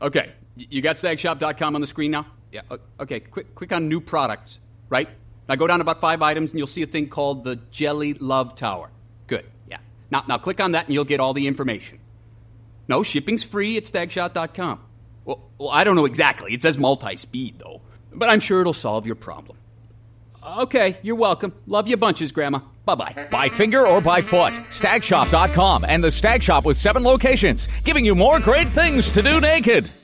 Okay, you got stagshop.com on the screen now? Yeah, okay, click on new products, right? Now go down about 5 items and you'll see a thing called the Jelly Love Tower. Good, yeah. Now click on that and you'll get all the information. No, shipping's free at stagshop.com. Well, I don't know exactly. It says multi-speed, though. But I'm sure it'll solve your problem. Okay, you're welcome. Love you bunches, Grandma. Bye-bye. By finger or by foot, stagshop.com and the Stag Shop with 7 locations, giving you more great things to do naked.